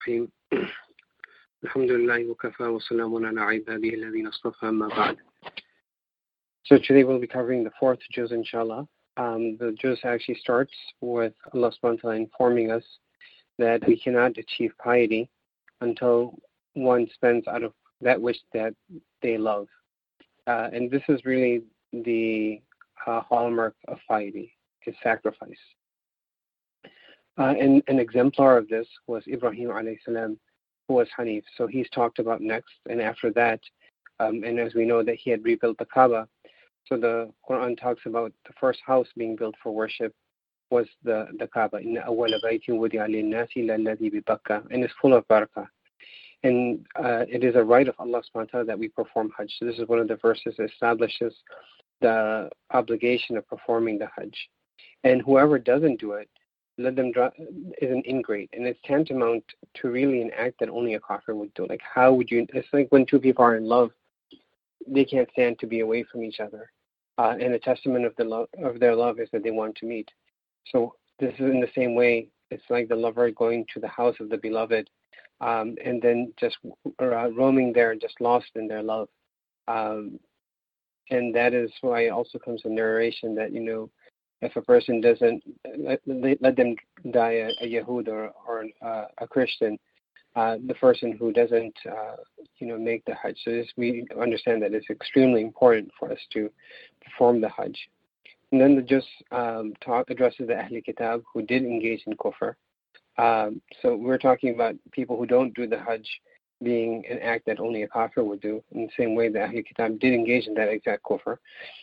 الرحيم الحمد لله وكفى وسلام على عباده الذين اصطفى أما بعد. So today we'll be covering the fourth juz, inshallah. The juz actually starts with Allah subhanahu wa ta'ala informing us that we cannot achieve piety until one spends out of that which that they love. And this is really the hallmark of piety, is sacrifice. And an exemplar of this was Ibrahim alayhi salam, who was Hanif. So he's talked about next, and after that, and as we know that he had rebuilt the Kaaba. So the Quran talks about the first house being built for worship was the Kaaba. Inna awwala baytin wudi'a lin-nasi lalladhi bi Bakkah, and it's full of barakah. And it is a right of Allah subhanahu wa ta'ala that we perform Hajj. So this is one of the verses that establishes the obligation of performing the Hajj. And whoever doesn't do it, let them is an ingrate, and it's tantamount to really an act that only a kafir would do. Like, how would you? It's like when two people are in love, they can't stand to be away from each other, and a testament of their love is that they want to meet. So this is in the same way. It's like the lover going to the house of the beloved, and then just roaming there, just lost in their love, and that is why it also comes in narration that if a person doesn't, let them die a Yahud or a Christian, the person who doesn't, make the Hajj. So we understand that it's extremely important for us to perform the Hajj. And then the Juz addresses the Ahl Kitab who did engage in kufr. So we're talking about people who don't do the Hajj being an act that only a kafir would do, in the same way the Ahl Kitab did engage in that exact kufr.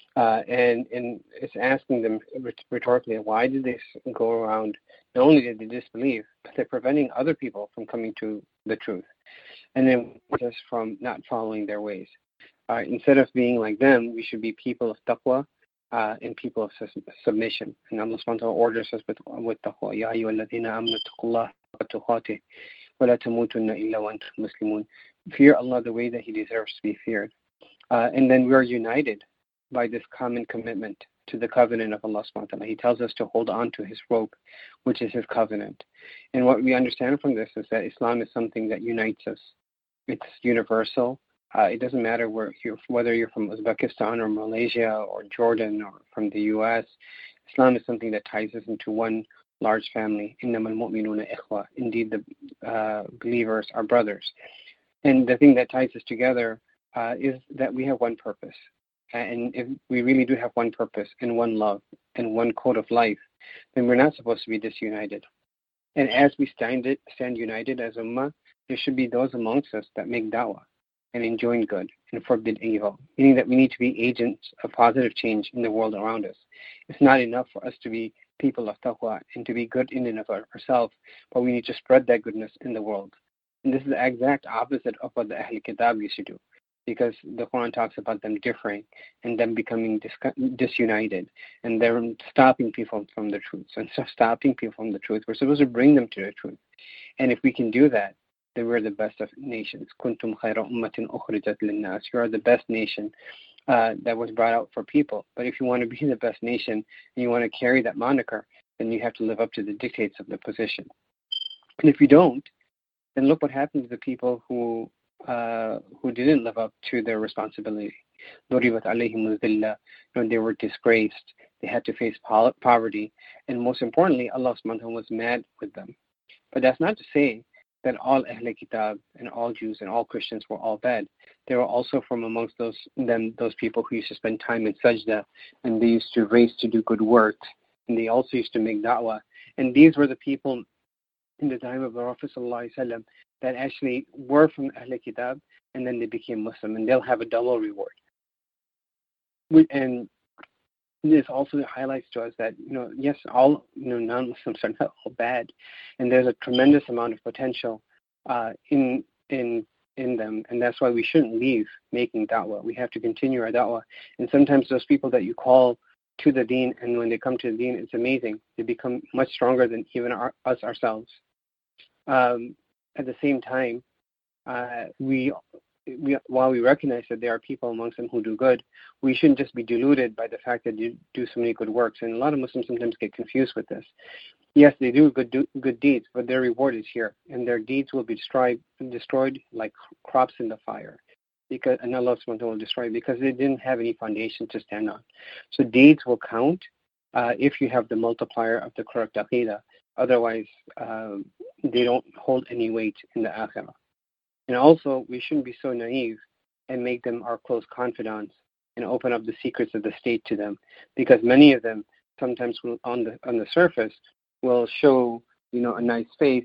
And it's asking them rhetorically, why did they go around? Not only did they disbelieve, but they're preventing other people from coming to the truth, and then just from not following their ways. Instead of being like them, we should be people of taqwa and people of submission. And Allah subhanahu wa ta'ala orders us with taqwa. Ya ayyuhalladhina amanu taqullaha haqqa tuqatih wa la tamutunna illa wa antum muslimun. Fear Allah the way that He deserves to be feared. And then we are united by this common commitment to the covenant of Allah subhanahu wa ta'ala. He tells us to hold on to His rope, which is His covenant. And what we understand from this is that Islam is something that unites us. It's universal. It doesn't matter whether you're from Uzbekistan or Malaysia or Jordan or from the US. Islam is something that ties us into one large family. إِنَّمَا الْمُؤْمِنُونَ إِخْوَةٌ. Indeed, the believers are brothers. And the thing that ties us together is that we have one purpose. And if we really do have one purpose and one love and one code of life, then we're not supposed to be disunited. And as we stand united as ummah, there should be those amongst us that make da'wah and enjoin good and forbid evil, meaning that we need to be agents of positive change in the world around us. It's not enough for us to be people of taqwa and to be good in and of ourselves, but we need to spread that goodness in the world. And this is the exact opposite of what the Ahl Kitab used to do, because the Quran talks about them differing and them becoming disunited, and they're stopping people from the truth. So instead of stopping people from the truth, we're supposed to bring them to the truth. And if we can do that, then we're the best of nations. Kuntum khayra ummatin ukhrijat linnas. You are the best nation that was brought out for people. But if you want to be the best nation and you want to carry that moniker, then you have to live up to the dictates of the position. And if you don't, then look what happened to the people who didn't live up to their responsibility. ضُرِبَتْ عَلَيْهِمُ الذِّلَّةُ. They were disgraced. They had to face poverty. And most importantly, Allah subhanahu wa ta'ala was mad with them. But that's not to say that all Ahl Kitab and all Jews and all Christians were all bad. There were also from amongst those people who used to spend time in sajda, and they used to race to do good work, and they also used to make da'wah. And these were the people in the time of the Prophet ﷺ that actually were from Ahl Kitab, and then they became Muslim, and they'll have a double reward. And this also highlights to us that, yes, all non-Muslims are not all bad, and there's a tremendous amount of potential in them, and that's why we shouldn't leave making da'wah. We have to continue our da'wah. And sometimes those people that you call to the deen, and when they come to the deen, it's amazing. They become much stronger than even us ourselves. At the same time, while we recognize that there are people amongst them who do good, we shouldn't just be deluded by the fact that you do so many good works. And a lot of Muslims sometimes get confused with this. Yes, they do good deeds, but their reward is here, and their deeds will be destroyed like crops in the fire, because and Allah subhanahu wa ta'ala will destroy it because they didn't have any foundation to stand on. So deeds will count if you have the multiplier of the correct aqidah. Otherwise, they don't hold any weight in the akhirah. And also, we shouldn't be so naive and make them our close confidants and open up the secrets of the state to them, because many of them sometimes will, on the surface, will show a nice face,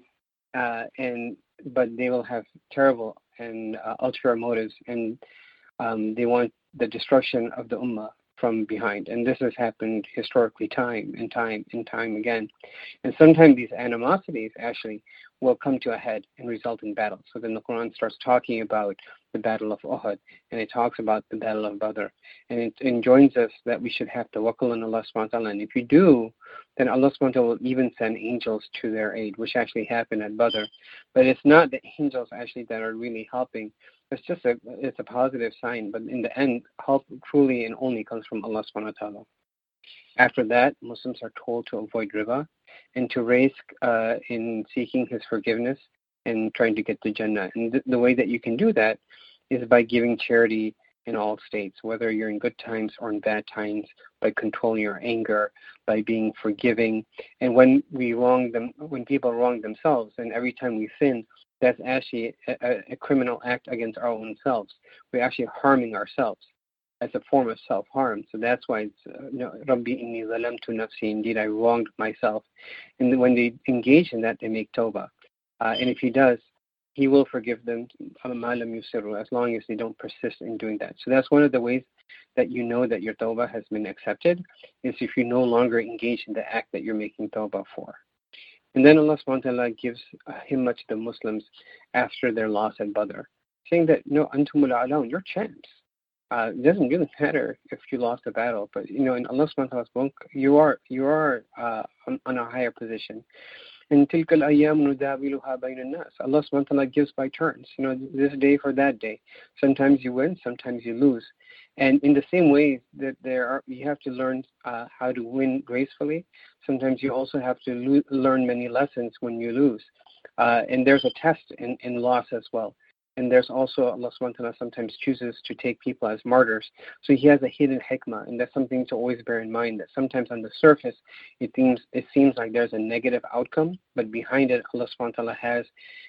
but they will have terrible and ulterior motives, and they want the destruction of the ummah from behind. And this has happened historically time and time again. And sometimes these animosities actually will come to a head and result in battle. So then the Quran starts talking about the Battle of Uhud, and it talks about the Battle of Badr. And it enjoins us that we should have tawakkul on Allah subhanahu wa ta'ala. And if you do, then Allah subhanahu wa ta'ala will even send angels to their aid, which actually happened at Badr. But it's not the angels actually that are really helping. It's a positive sign, but in the end, help truly and only comes from Allah subhanahu wa ta'ala. After that, Muslims are told to avoid riba and to risk in seeking His forgiveness and trying to get to Jannah. And the way that you can do that is by giving charity in all states, whether you're in good times or in bad times, by controlling your anger, by being forgiving. And when people wrong themselves, and every time we sin, that's actually a criminal act against our own selves. We're actually harming ourselves as a form of self-harm. So that's why it's, Rabbi inni zalamtu nafsi, indeed I wronged myself. And when they engage in that, they make tawbah. And if He does, He will forgive them as long as they don't persist in doing that. So that's one of the ways that you know that your tawbah has been accepted, is if you no longer engage in the act that you're making tawbah for. And then Allah subhanahu wa ta'ala gives himmat to the Muslims after their loss at Badr, saying that, antumul a'laun, you're champs. It doesn't really matter if you lost a battle, but in Allah subhanahu wa ta'ala's book, you are on a higher position. And tilka al-ayyam nudawiluha bayna an-nas. Allah subhanahu wa ta'ala gives by turns, this day for that day. Sometimes you win, sometimes you lose. And in the same way that you have to learn how to win gracefully, sometimes you also have to learn many lessons when you lose. And there's a test in loss as well. And there's also, Allah subhanahu wa ta'ala sometimes chooses to take people as martyrs. So He has a hidden hikmah, and that's something to always bear in mind, that sometimes on the surface it seems like there's a negative outcome, but behind it Allah subhanahu wa ta'ala has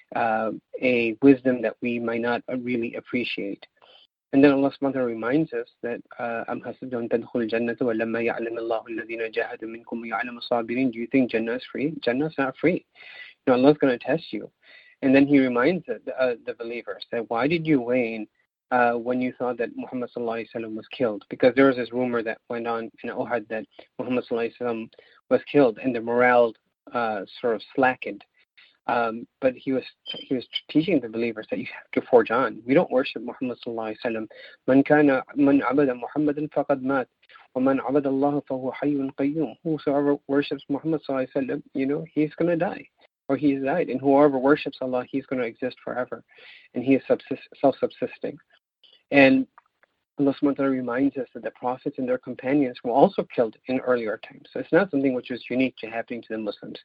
a wisdom that we might not really appreciate. And then Allah subhanahu wa ta'ala reminds us that أَمْ حَسِبْتُمْ تَدْخُلُوا الْجَنَّةَ وَلَمَّا يَعْلَمِ اللَّهُ الَّذِينَ جَاهَدُوا مِنكُمْ وَيَعْلَمُ الصَّابِرِينَ. Do you think Jannah is free? Jannah is not free. Allah's going to test you. And then He reminds the believers that why did you wane when you thought that Muhammad sallallahu alaihi wasallam was killed? Because there was this rumor that went on in Uhud that Muhammad sallallahu alaihi wasallam was killed, and the morale sort of slackened. But he was teaching the believers that you have to forge on. We don't worship Muhammad sallallahu alaihi wasallam. Man abada Muhammadan faqad mat, wa man abada Allah fahuwa hayyun qayyum. Whosoever worships Muhammad sallallahu alaihi wasallam, he's going to die, or he has died. And whoever worships Allah, he's going to exist forever, and he is self-subsisting. And Allah subhanahu wa ta'ala reminds us that the prophets and their companions were also killed in earlier times. So it's not something which was unique to happening to the Muslims.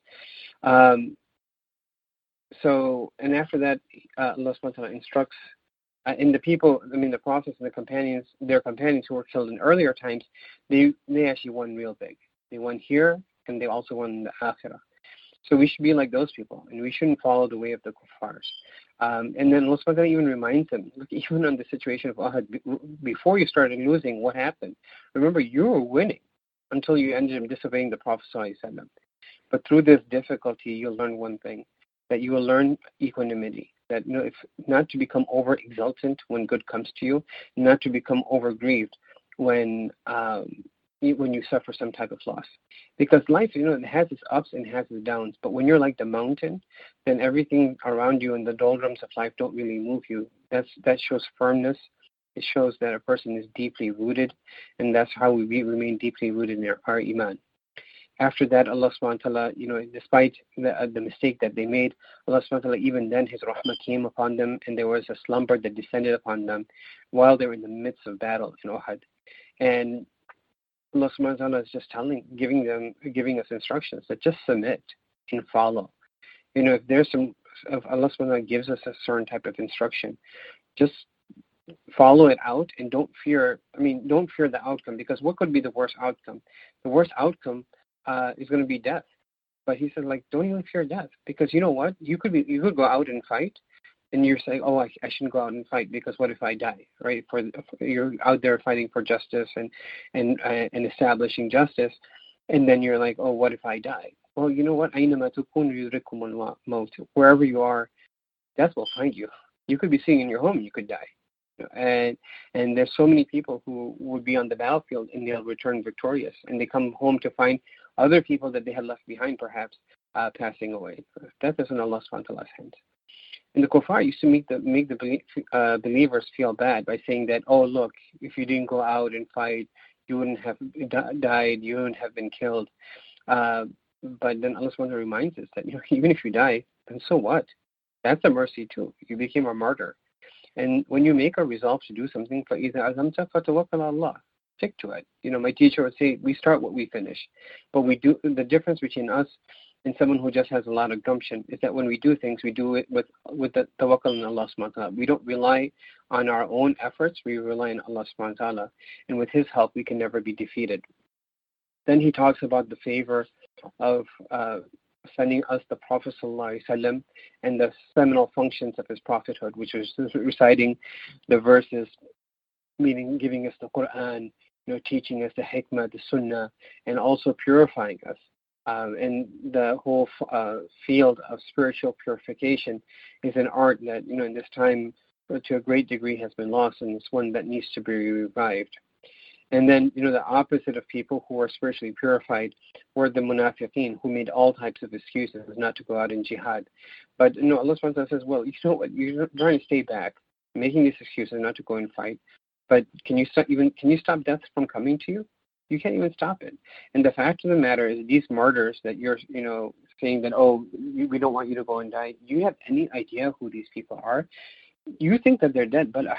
And after that, Allah subhanahu wa ta'ala instructs, and the people, the prophets and their companions who were killed in earlier times, they actually won real big. They won here, and they also won in the akhirah. So we should be like those people, and we shouldn't follow the way of the kuffars. And then Allah subhanahu wa ta'ala even reminds them, look, even on the situation of Uhud, before you started losing, what happened? Remember, you were winning until you ended up disobeying the Prophet sallallahu alaihi wasallam. But through this difficulty, you'll learn one thing, that you will learn equanimity, that if not to become over-exultant when good comes to you, not to become over-grieved when you suffer some type of loss. Because life, it has its ups and has its downs, but when you're like the mountain, then everything around you and the doldrums of life don't really move you. That shows firmness. It shows that a person is deeply rooted, and that's how we remain deeply rooted in our iman. After that, Allah subhanahu wa ta'ala, despite the mistake that they made, Allah subhanahu wa ta'ala, even then His rahmah came upon them, and there was a slumber that descended upon them while they were in the midst of battle in Uhud. And Allah subhanahu wa ta'ala is just giving us instructions that just submit. and follow. If there's if Allah subhanahu wa ta'ala gives us a certain type of instruction, just follow it out and don't fear the outcome, because what could be the worst outcome? The worst outcome is going to be death. But he said, don't even fear death, because you know what? You could go out and fight, and you're saying, oh, I shouldn't go out and fight because what if I die, right? You're out there fighting for justice and establishing justice, and then you're like, oh, what if I die? Well, you know what? Wherever you are, death will find you. You could be sitting in your home, and you could die. And there's so many people who would be on the battlefield and they'll return victorious, and they come home to find other people that they had left behind, perhaps passing away. Death is in Allah subhanahu wa ta'ala's hands. And the kuffar used to make the believers feel bad by saying that, oh, look, if you didn't go out and fight, you wouldn't have died, you wouldn't have been killed. But then Allah subhanahu wa ta'ala reminds us that even if you die, then so what? That's a mercy too. You became a martyr. And when you make a resolve to do something, فَإِذَا عَزَمْتَ فَتَوَكَّلْ عَلَى اللَّهِ. Stick to it. My teacher would say, we start what we finish. But we do. The difference between us and someone who just has a lot of gumption is that when we do things, we do it with the tawakkul on Allah subhanahu wa ta'ala. We don't rely on our own efforts. We rely on Allah subhanahu wa ta'ala. And with His help, we can never be defeated. Then he talks about the favor of sending us the Prophet ﷺ and the seminal functions of his prophethood, which was reciting the verses, meaning giving us the Quran, teaching us the hikmah, the sunnah, and also purifying us. And the whole field of spiritual purification is an art that, in this time, to a great degree has been lost, and it's one that needs to be revived. And then, the opposite of people who are spiritually purified were the munafiqeen, who made all types of excuses not to go out in jihad. But, Allah subhanahu wa ta'ala says, well, you know what, you're trying to stay back, making these excuses not to go and fight. But can you stop death from coming to you? You can't even stop it. And the fact of the matter is, these martyrs that you're, saying that, oh, we don't want you to go and die, do you have any idea who these people are? You think that they're dead, but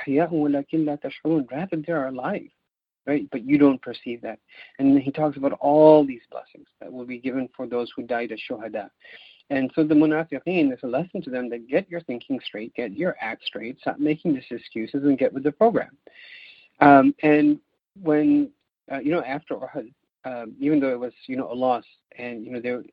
rather they're alive. Right? But you don't perceive that. And then he talks about all these blessings that will be given for those who died as shuhada. And so the munafiqeen, is a lesson to them that get your thinking straight, get your act straight, stop making these excuses, and get with the program. And when, after Uhud, even though it was, a loss, and,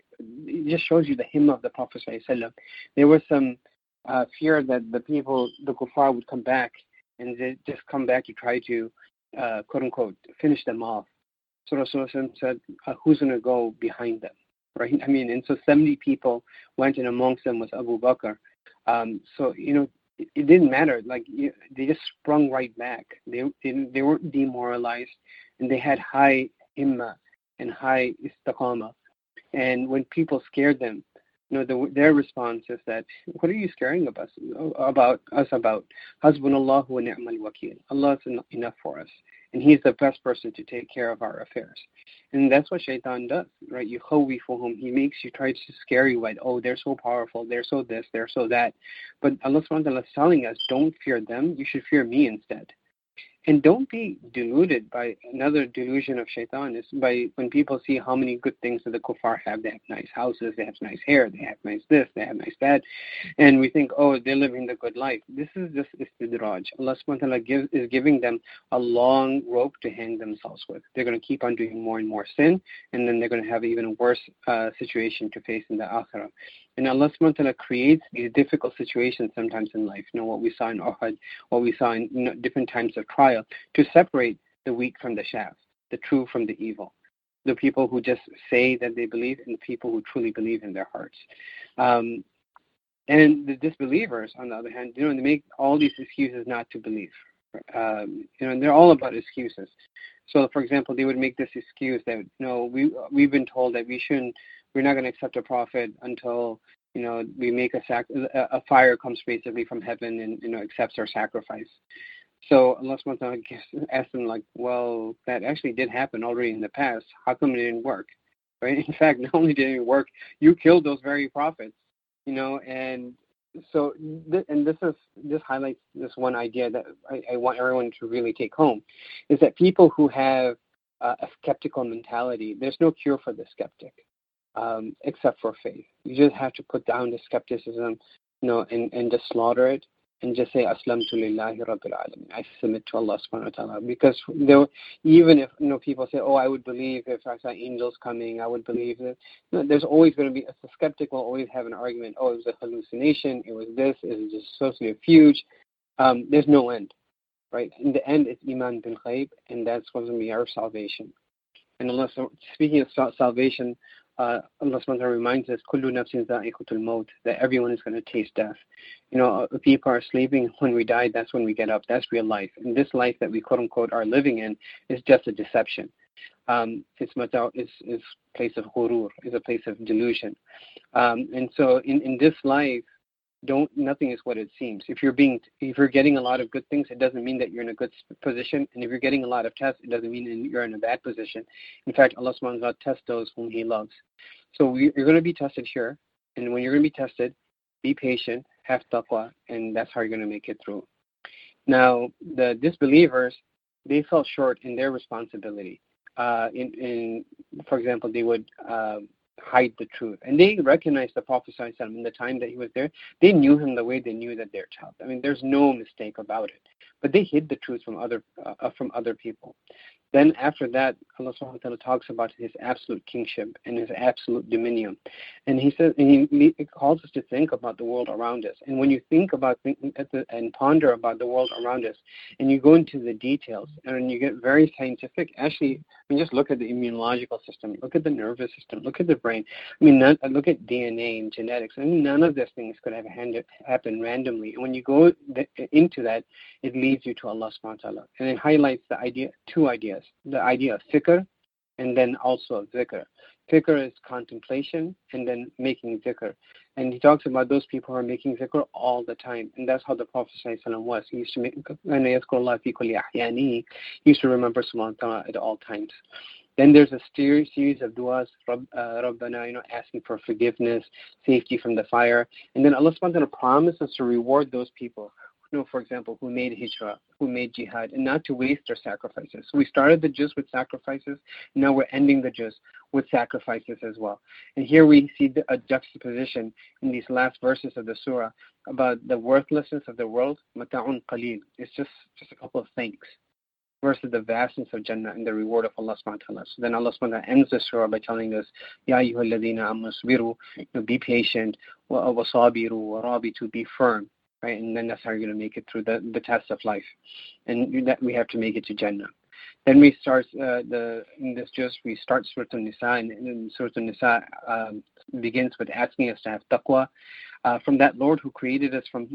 it just shows you the hymn of the Prophet ﷺ. There was some fear that the kuffar would come back, and they just come back to try to quote unquote finish them off. So Rasulullah said, who's going to go behind them, right? And so 70 people went, and amongst them was Abu Bakr. So it didn't matter. They just sprung right back. They weren't demoralized, and they had high himma and high istiqamah. And when people scared them, their response is that, what are you scaring of us about? Hasbunallahu wa ni'mal wakeel. Allah is enough for us, and He's the best person to take care of our affairs. And that's what shaitan does, right? Yukhawifuhum. He makes you try to scare you, like, oh, they're so powerful, they're so this, they're so that. But Allah subhanahu wa ta'ala is telling us, don't fear them, you should fear me instead. And don't be deluded by another delusion of shaitan, is by when people see how many good things that the kuffar have. They have nice houses, they have nice hair, they have nice this, they have nice that. And we think, oh, they're living the good life. This is just istidraj. Allah subhanahu wa ta'ala is giving them a long rope to hang themselves with. They're going to keep on doing more and more sin, and then they're going to have an even worse situation to face in the akhirah. And Allah subhanahu wa ta'ala creates these difficult situations sometimes in life. What we saw in Uhud, what we saw in different times of trial, to separate the weak from the shaft, the true from the evil, the people who just say that they believe, and the people who truly believe in their hearts. And the disbelievers, on the other hand, they make all these excuses not to believe. And they're all about excuses. So, for example, they would make this excuse that, we've been told that we're not going to accept a prophet until, we make a fire comes basically from heaven and, accepts our sacrifice. So Allah subhanahu wa ta'ala asks them, well, that actually did happen already in the past. How come it didn't work? Right? In fact, not only did it work, you killed those very prophets, and so, this highlights this one idea that I want everyone to really take home, is that people who have a skeptical mentality, there's no cure for the skeptic. except for faith. You just have to put down the skepticism, and just slaughter it, and just say Aslamtu lillahi rabbil alamin. I submit to Allah subhanahu wa ta'ala. Because even if people say, I would believe if I saw angels coming, I would believe that. There's always going to be a skeptic will always have an argument. It was a hallucination. It was this. It was just sociofuge. There's no end, right? In the end, it's iman bil ghaib, and that's going to be our salvation. And Allah, speaking of salvation, Allah subhanahu wa ta'ala reminds us, Kullu nafsin za'iqatul maut, that everyone is going to taste death. People are sleeping. When we die, that's when we get up. That's real life. And this life that we quote unquote are living in is just a deception. It's a place of ghurur, is a place of delusion. And so in this life, nothing is what it seems. If you're getting a lot of good things, it doesn't mean that you're in a good position. And if you're getting a lot of tests, it doesn't mean you're in a bad position. In fact, Allah subhanahu wa ta'ala tests those whom He loves. So you're going to be tested here. And when you're going to be tested, be patient, have taqwa, and that's how you're going to make it through. Now, the disbelievers, they fell short in their responsibility. For example, they would hide the truth. And they recognized the Prophet ﷺ in the time that he was there. They knew him the way they knew that they're child. I mean, there's no mistake about it. But they hid the truth from other people. Then after that, Allah subhanahu wa ta'ala talks about His absolute kingship and His absolute dominion. And He says, and He calls us to think about the world around us. And when you think about and ponder about the world around us, and you go into the details, and you get very scientific, actually, just look at the immunological system, look at the nervous system, look at the brain. Look at DNA and genetics. None of these things could have happened randomly. And when you go into that, it leads you to Allah subhanahu wa ta'ala. And it highlights two ideas. The idea of fikr, and then also of zikr. Fikr is contemplation, and then making zikr. And he talks about those people who are making zikr all the time. And that's how the Prophet ﷺ was. He used to remember subhanahu wa ta'ala at all times. Then there's a series of du'as, Rabbana, asking for forgiveness, safety from the fire. And then Allah subhanahu wa ta'ala promises to reward those people, for example, who made hijrah, who made jihad, and not to waste their sacrifices. So we started the juz with sacrifices. Now we're ending the juz with sacrifices as well. And here we see a juxtaposition in these last verses of the surah about the worthlessness of the world, mata'un qaleel. It's just a couple of things, versus the vastness of Jannah and the reward of Allah subhanahu wa ta'ala. So then Allah subhanahu wa ta'ala ends the surah by telling us, Ya ayyuhalladhina amanu sabiru, be patient, wa sabiru, wa rabitu, be firm. Right, and then that's how you're going to make it through the test of life, and that we have to make it to Jannah. Then we start we start Surah An-Nisa, and Surah An-Nisa begins with asking us to have taqwa from that Lord who created us from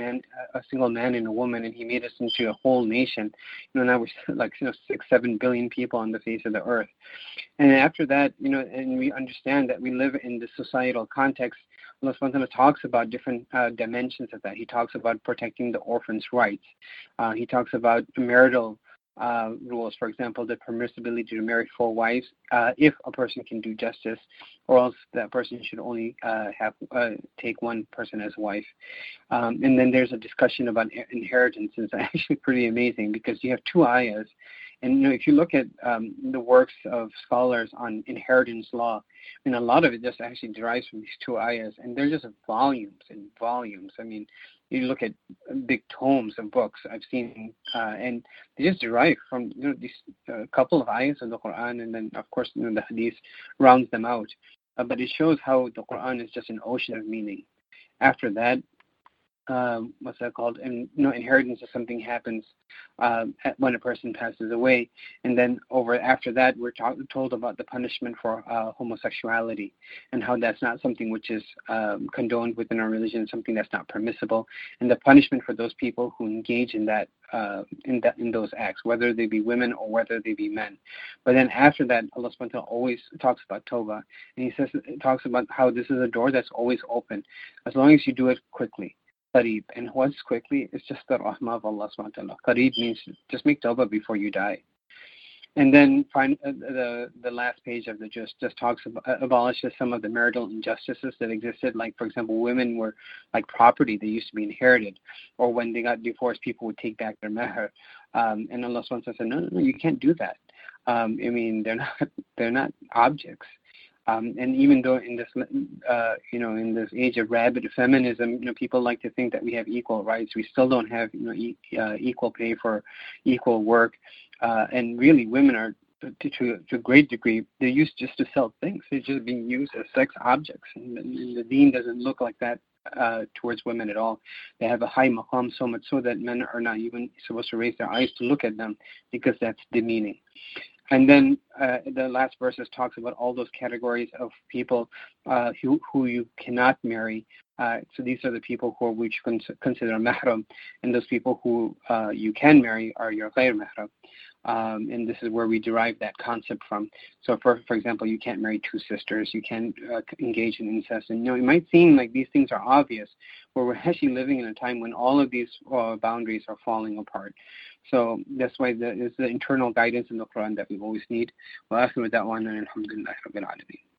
a single man and a woman, and He made us into a whole nation. Now we're like 6-7 billion people on the face of the earth, and after that, and we understand that we live in the societal context. Allah subhanahu wa ta'ala talks about different dimensions of that. He talks about protecting the orphan's rights. He talks about marital rules, for example, the permissibility to marry 4 wives if a person can do justice, or else that person should only take one person as wife. And then there's a discussion about inheritance. It's actually pretty amazing because you have 2 ayahs. And if you look at the works of scholars on inheritance law, a lot of it just actually derives from these 2 ayahs, and they're just volumes and volumes. You look at big tomes of books I've seen, and they just derive from these couple of ayahs of the Quran, and then of course the Hadith rounds them out. But it shows how the Quran is just an ocean of meaning. After that, what's that called? And inheritance is something happens when a person passes away, and then after that we're told about the punishment for homosexuality, and how that's not something which is condoned within our religion, something that's not permissible, and the punishment for those people who engage in that in those acts, whether they be women or whether they be men. But then after that, Allah subhanahu wa ta'ala always talks about tawbah, and He talks about how this is a door that's always open as long as you do it quickly. Qareeb. And what's quickly? It's just the rahmah of Allah subhanahu wa ta'ala. Qareeb means just make tawbah before you die. And then the last page of the just talks about abolishes some of the marital injustices that existed. Like, for example, women were like property. They used to be inherited. Or when they got divorced, people would take back their meher. And Allah subhanahu wa ta'ala said, no, you can't do that. They're not objects. And even though in this, in this age of rabid feminism, people like to think that we have equal rights. We still don't have, equal pay for equal work. And really, women are, to a great degree, they're used just to sell things. They're just being used as sex objects. And the deen doesn't look like that towards women at all. They have a high maqam, so much so that men are not even supposed to raise their eyes to look at them, because that's demeaning. And then the last verses talks about all those categories of people who you cannot marry. So these are the people who we consider mahram, and those people who you can marry are your ghayr mahram. And this is where we derive that concept from. So, for example, you can't marry two sisters, you can't engage in incest. And, it might seem like these things are obvious, but we're actually living in a time when all of these boundaries are falling apart. So that's why it's the internal guidance in the Quran that we always need. Wa akhiru da'wana alhamdulillahi rabbil alamin.